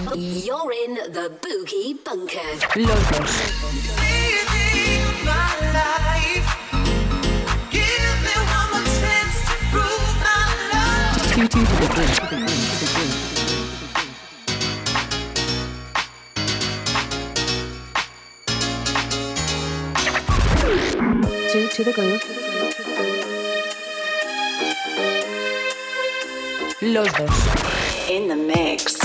You're in the Boogie Bunker. Logos. Living my life. Give me one more chance to prove my love. To the groove. To the groove. Los dos. In the mix.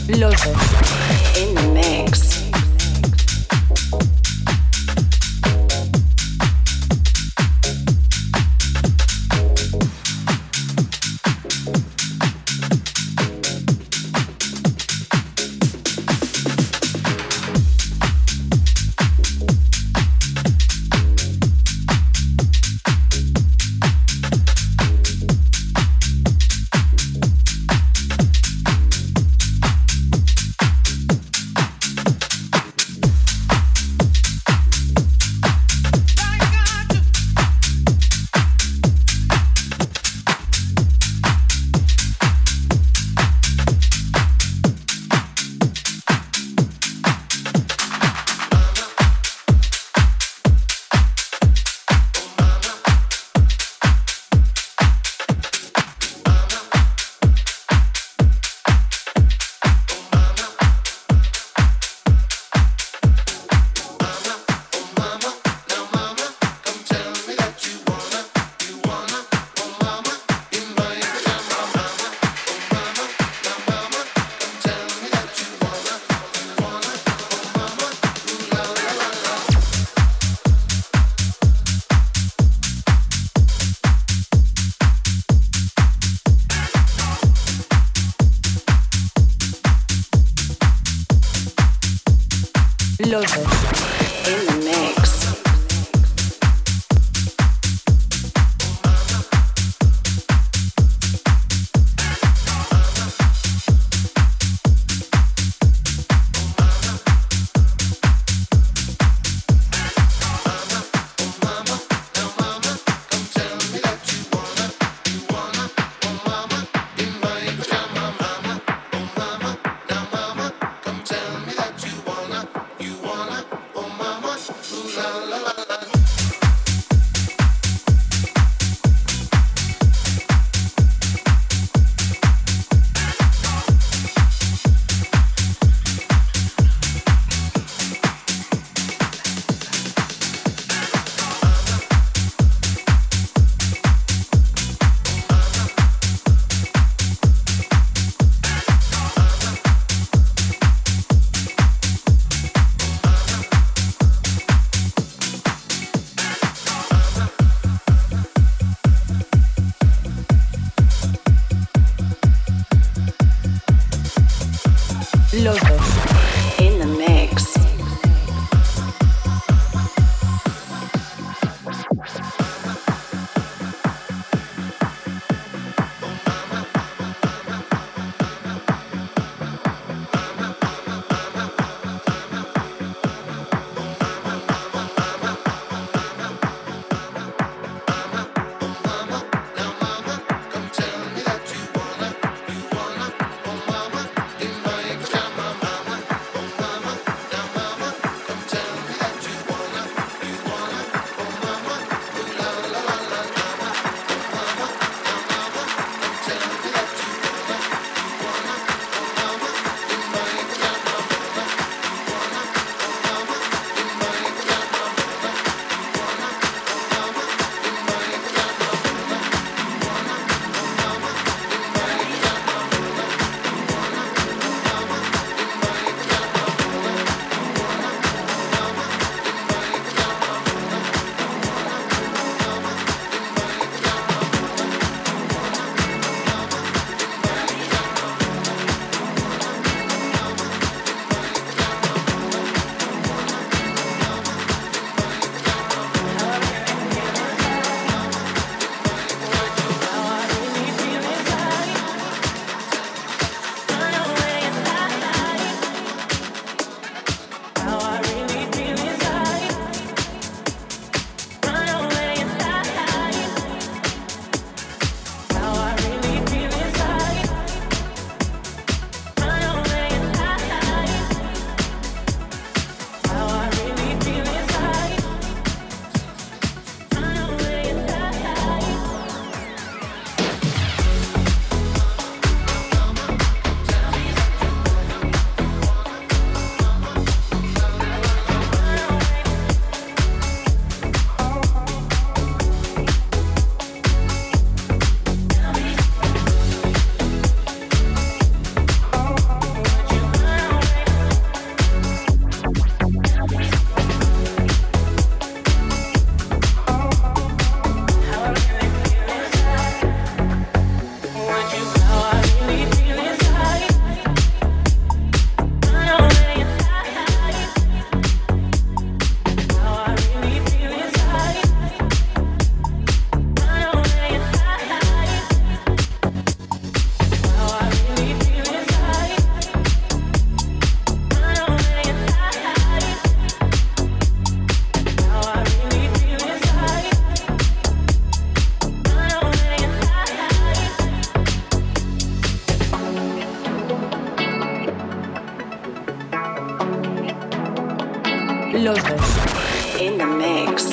Lotus. In the mix. Lotus. In the mix. Lotus. In the mix. Los dos. In the mix.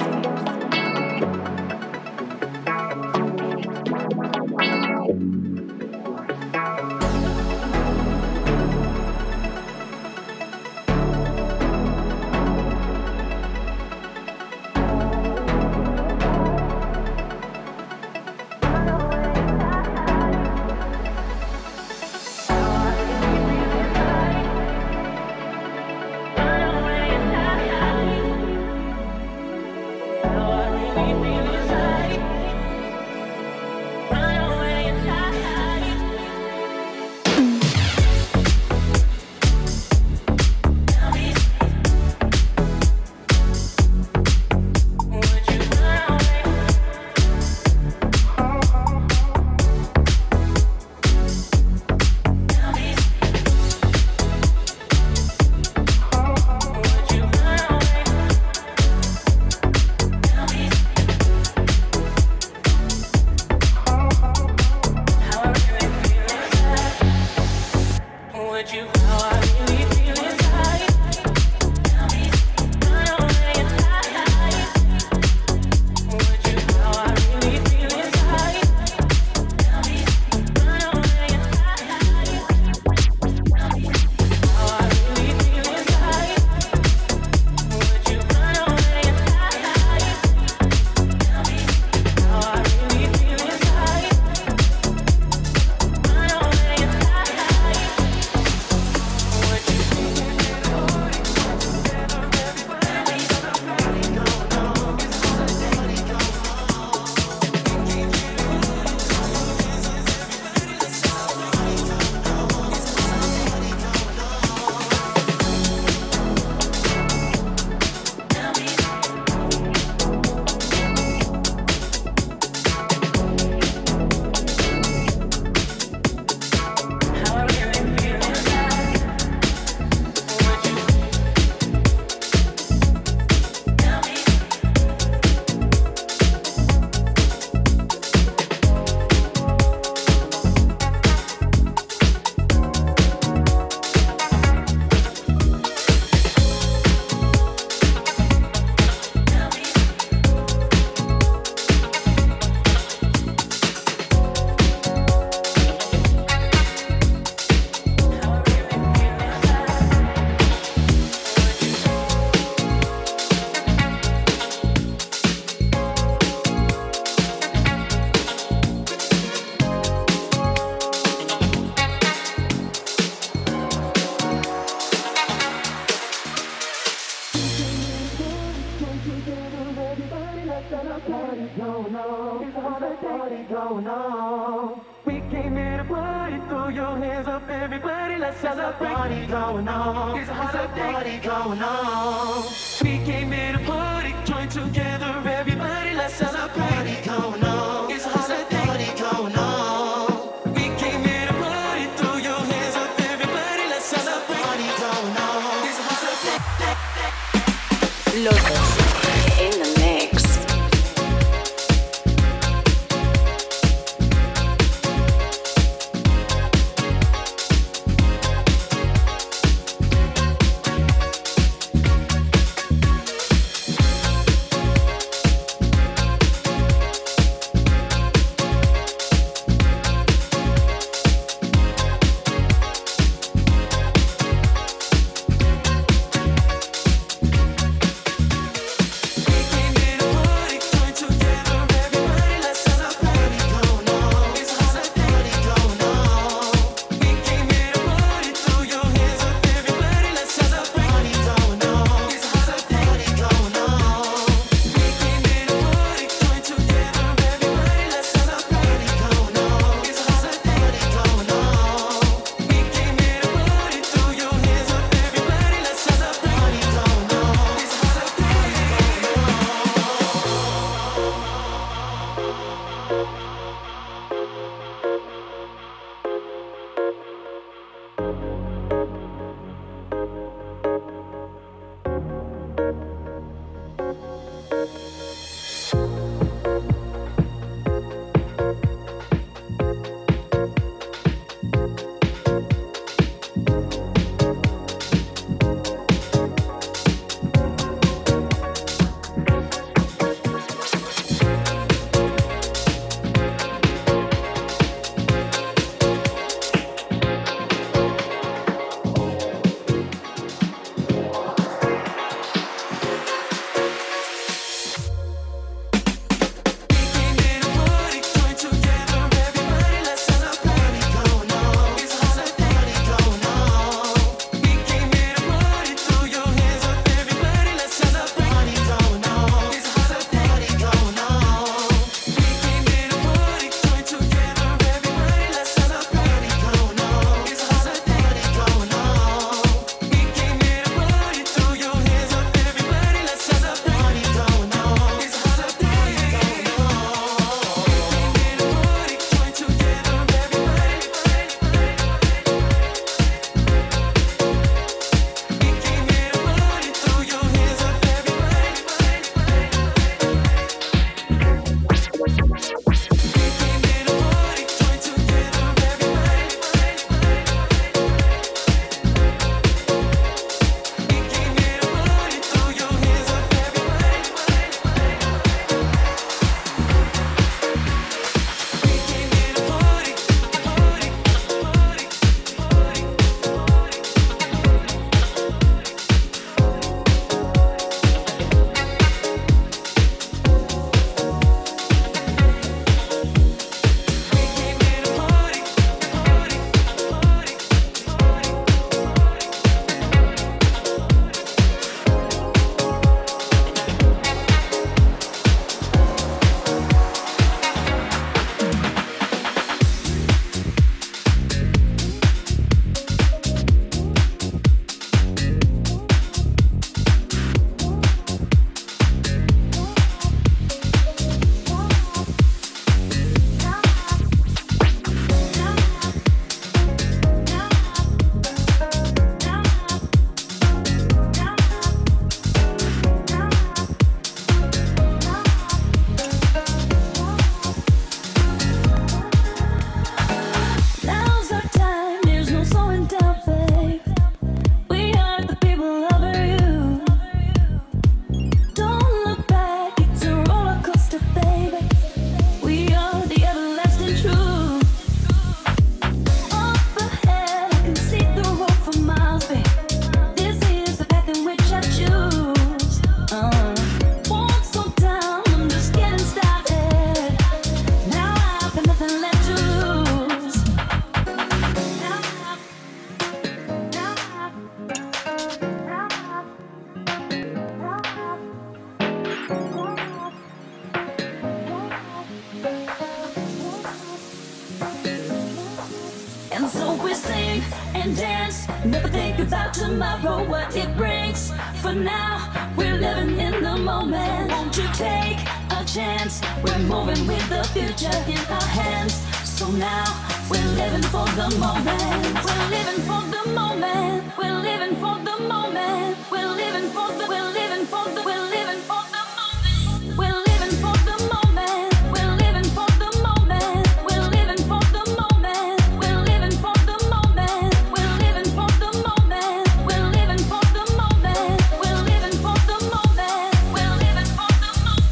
Los dos. In the mix. and dance. Never think about tomorrow, what it brings. For now, we're living in the moment. Won't you take a chance? We're moving with the future in our hands. So now, we're living for the moment. We're living for the moment. We're living for the moment. We're living for the, we're living for the, we're living for the moment. We're living for the moment. We're living for the moment. We're living for the moment. We're living for the moment. We're living for the moment. We're living for the moment. We're living for the moment. We're living for the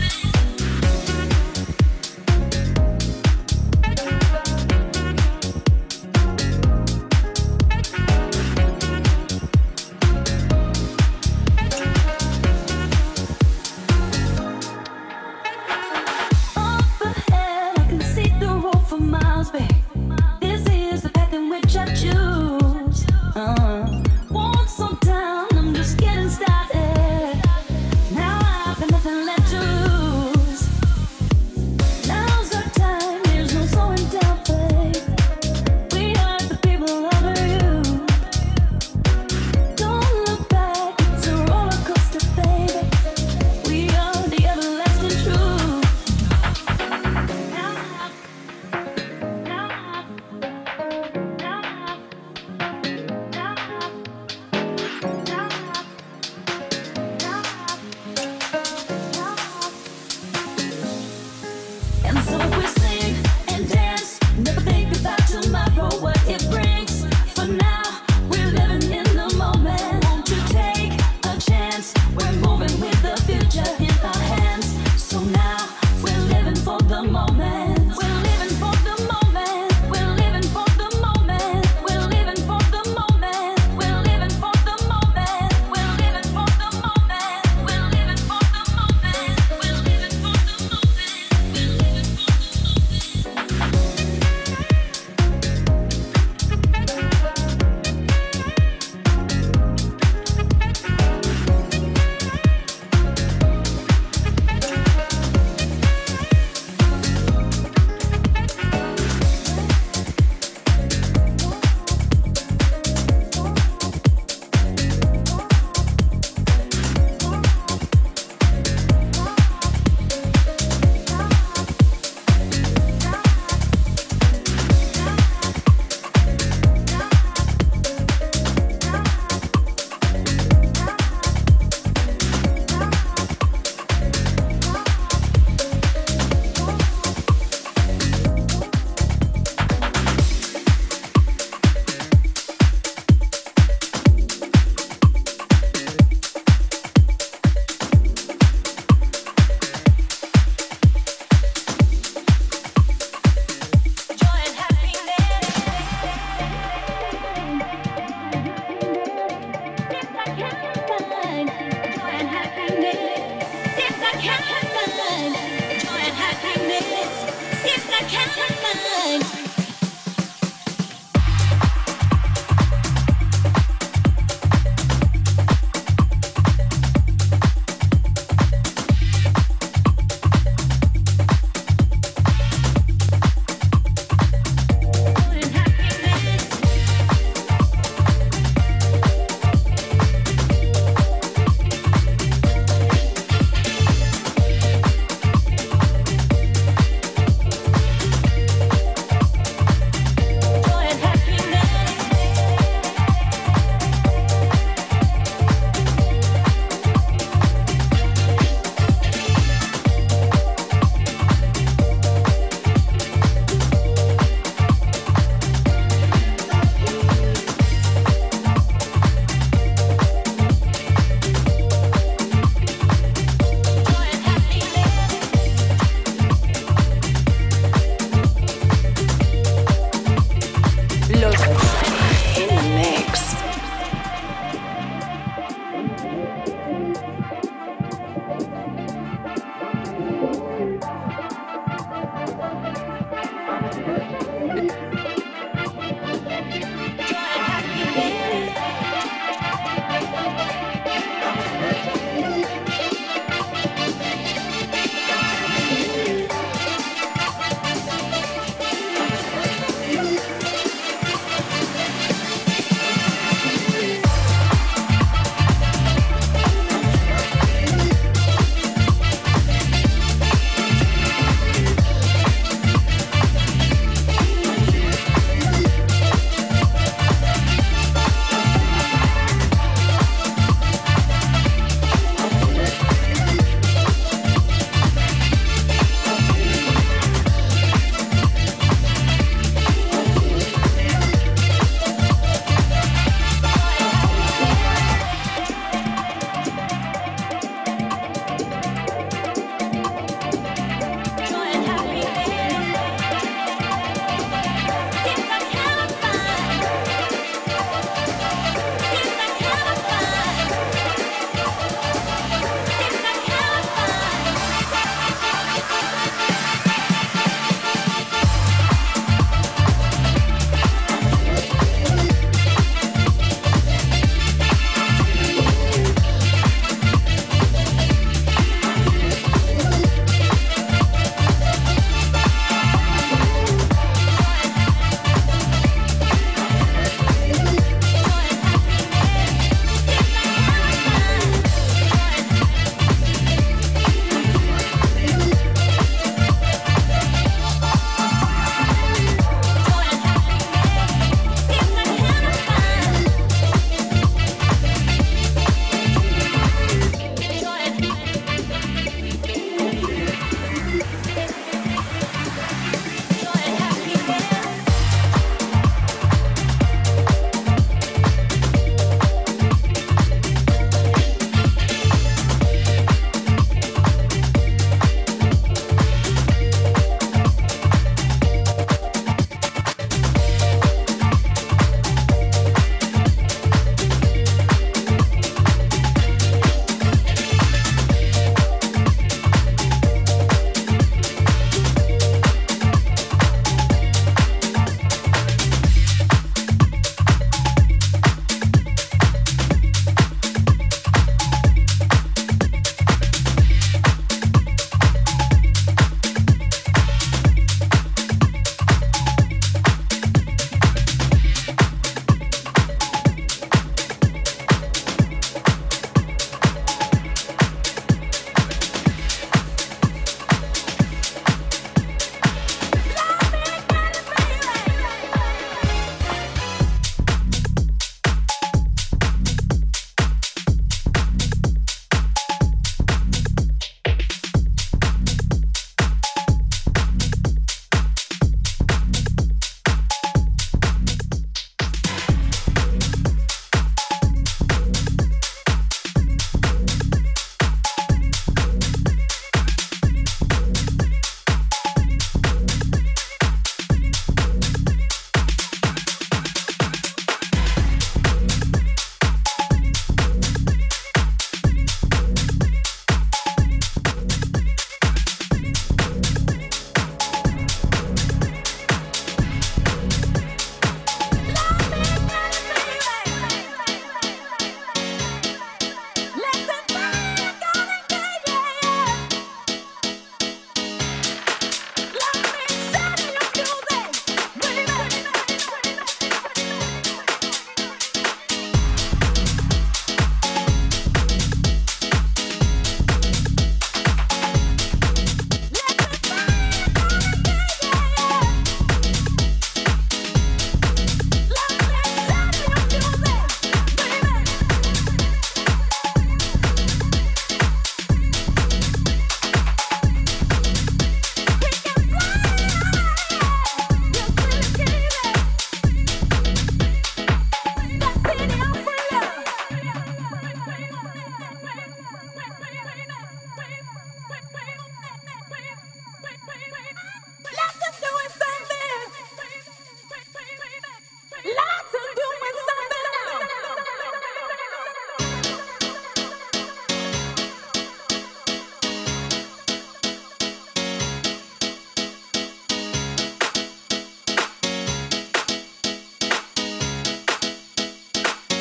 Up ahead, I can see the road for miles, babe. This is the path in which I choose. Want some time, I'm just getting started. Now I've got nothing left to lose. Now's our time, there's no slowing down, babe. We are the people over you. Don't look back, it's a roller coaster, baby. We are the everlasting truth. And so we sing and dance. Never think about tomorrow, what it brings. For now, we're living in the moment. Won't you take a chance? We're moving with the future in our hands. So now, we're living for the moment. We're living for the moment. We're living for the moment. We're living for the moment. We're living for the moment. We're living for the moment. We're living for the moment. We're living for the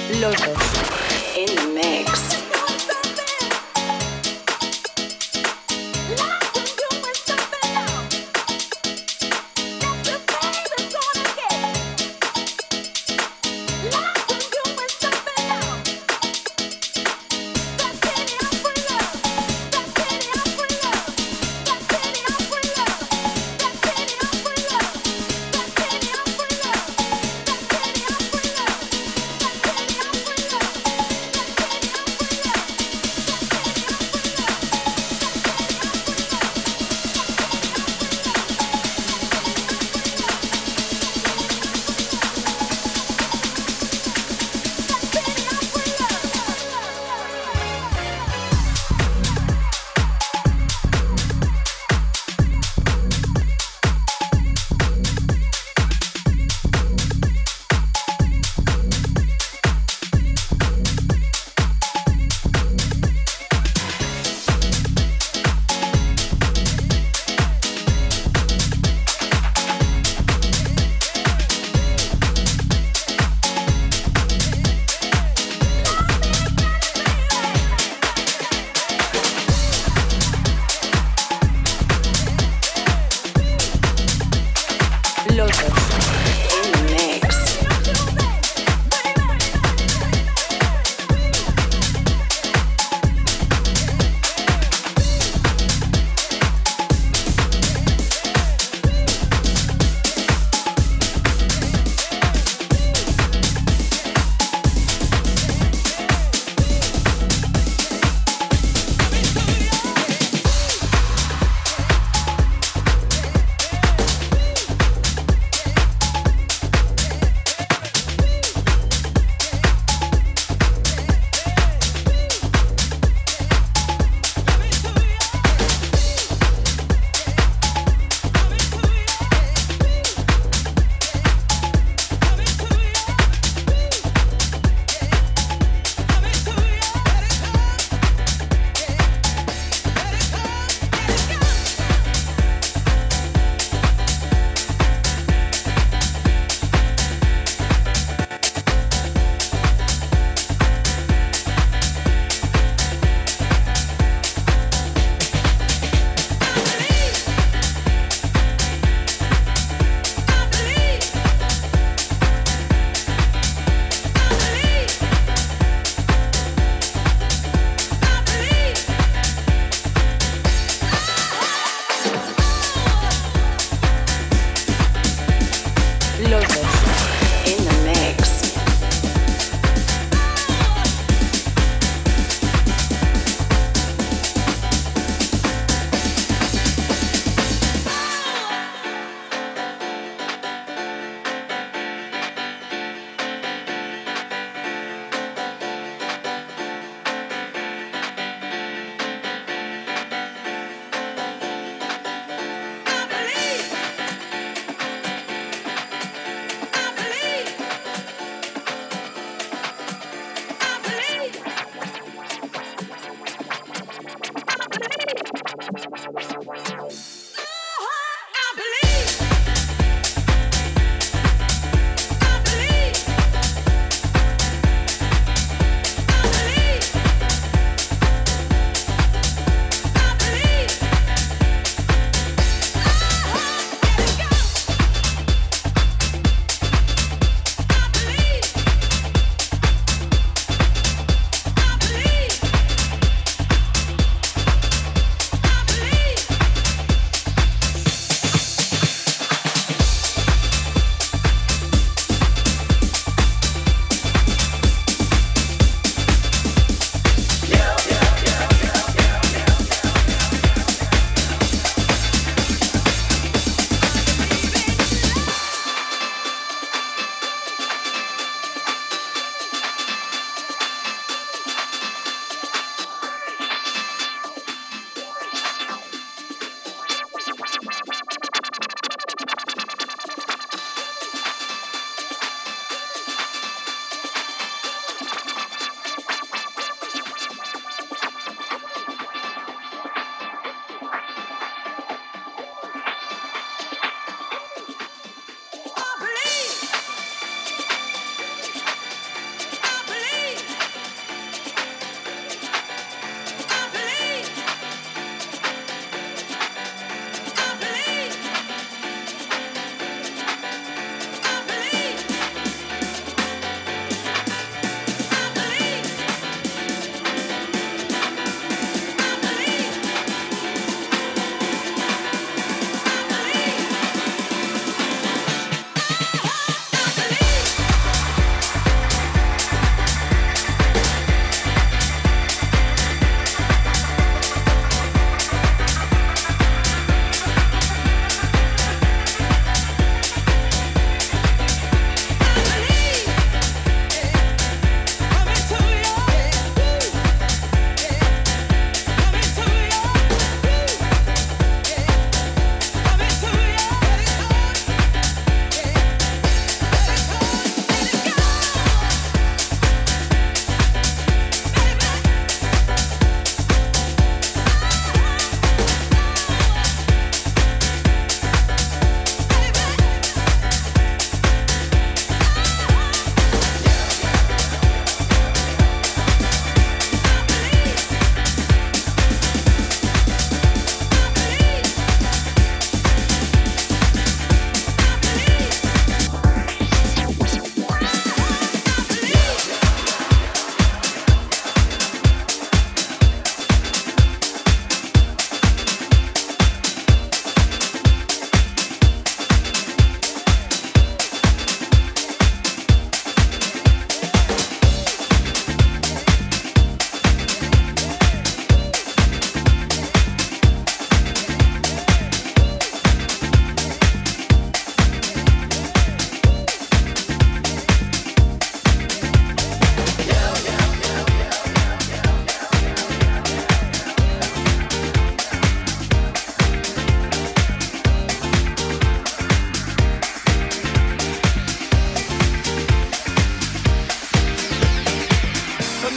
Los dos. In the mix.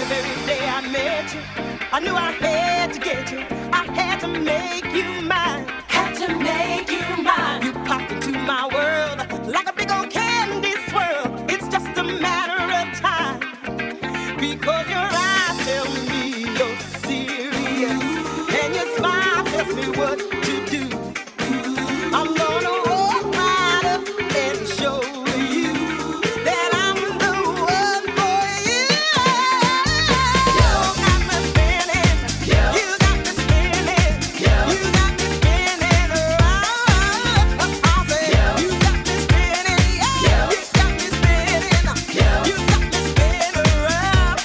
very day I met you, I knew I had to get you. I had to make you mine. Had to make you mine. You popped into my world like a big old candy swirl. It's just a matter of time. Because your eyes tell me you're serious, and your smile tells me what to do. I'm gonna walk right up and show you that I'm the one for you. You got me spinning, you got me spinning, you got me spinning around. I say you got me spinning, yeah, you got me spinning, you got me spinning around.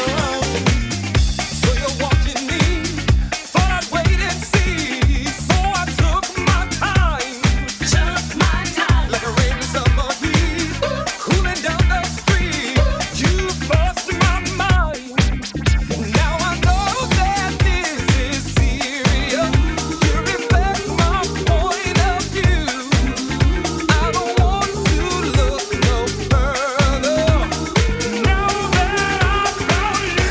So you're watching me, thought I'd wait and see. So I took my time, like a rainy summer breeze, cooling down the street. You bust my mind. Now I know that this is serious. You reflect my point of view. I don't want to look no further. Now that I've found you,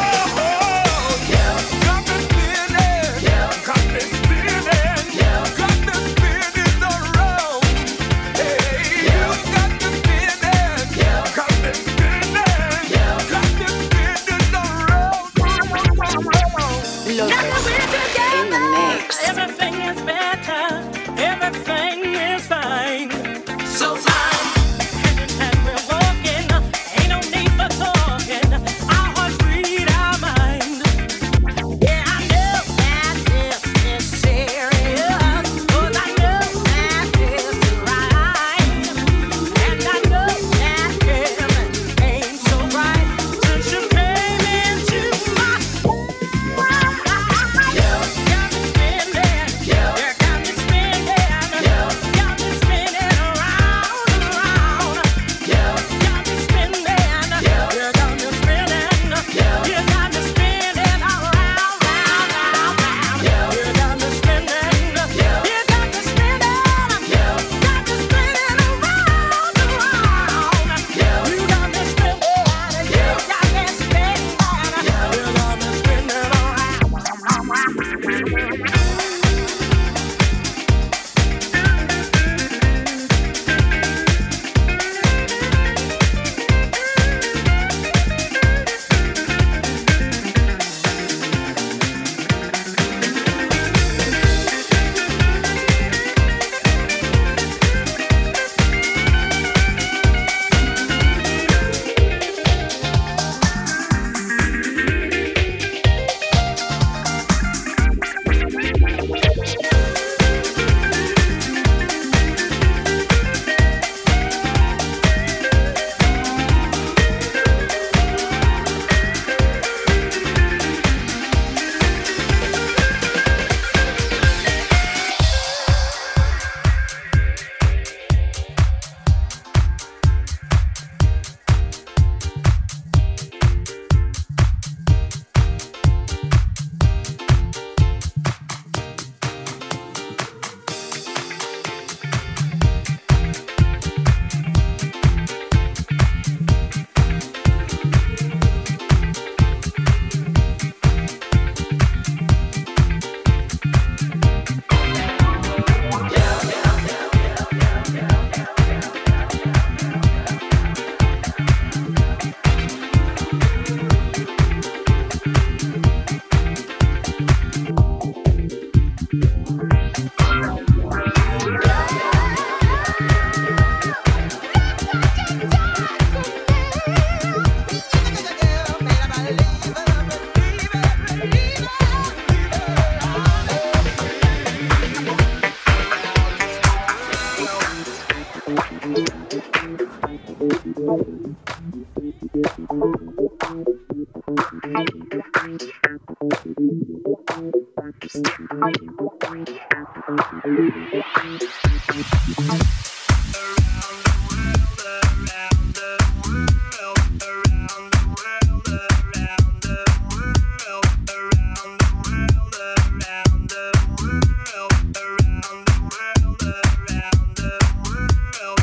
got me spinning, got me spinning, got me spinning around. Hey, you got me spinning, got me spinning, got me spinning around. In the mix. Everything is better, everything is fine. So fine. Hand in hand we're walking, ain't no need for talking. Our hearts read our mind. Yeah, I know that this is serious, 'cause I know that this is right. And I know that heaven ain't so bright since you came into my world. You got me spinning, you got me spinning, got me spinning around and around. You got me spinning, you got me spinning, you got me spinning around, round, round, round. You got me spinning, you got me spinning, got me spinning around and around. You got me spinning, you got me spinning around.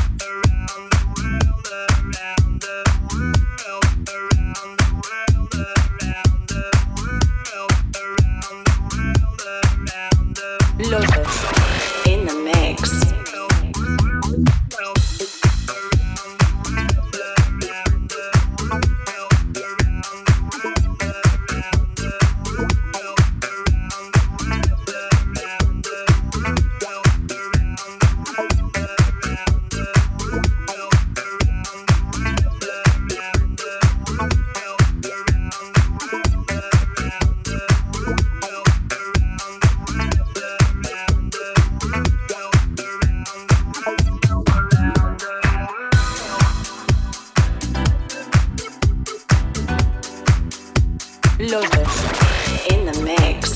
Around the world. Los dos. In the mix.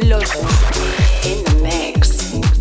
Lotus. In the mix.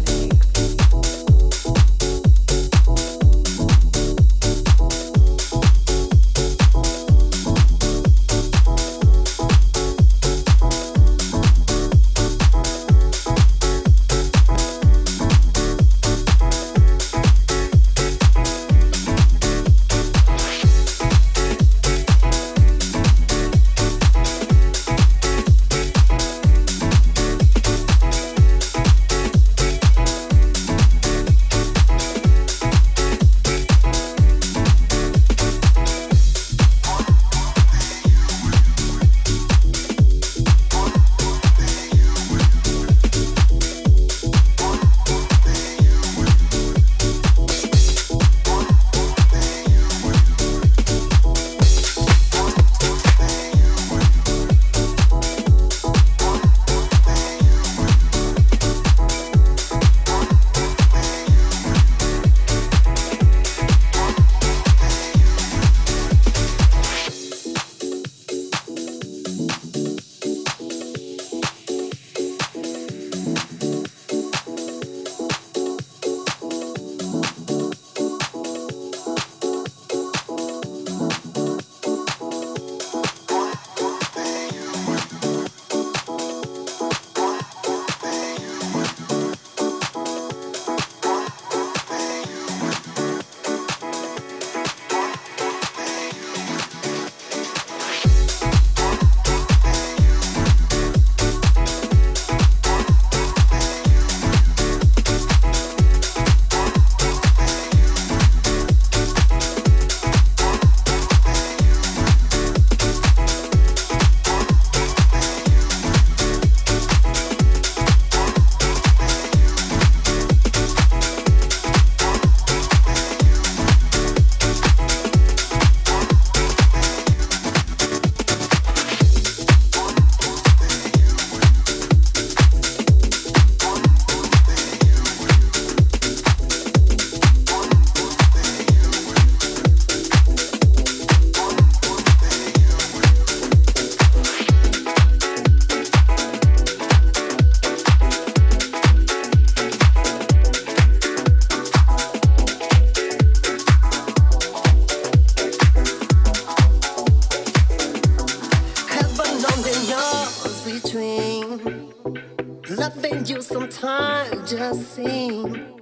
Loving you sometime just seem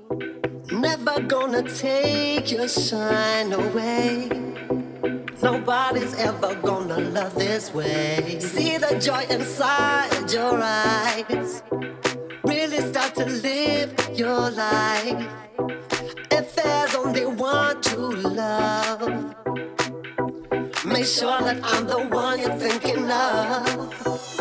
never gonna take your shine away. Nobody's ever gonna love this way. See the joy inside your eyes. Really start to live your life. If there's only one true love, make sure that I'm the one you're thinking of.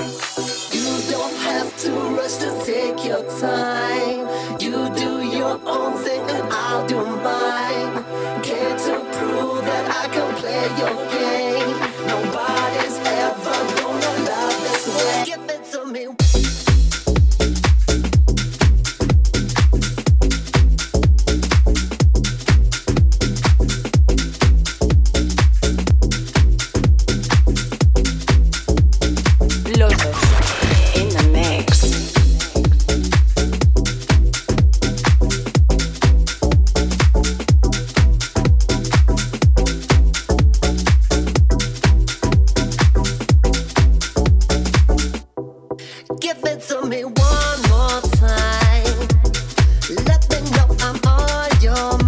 You don't have to rush to take your time. You do your own thing and I'll do mine. Care to prove that I can play your game. Nobody's ever gonna love this way. Give it to me. Give it to me one more time. Let me know I'm on your mind.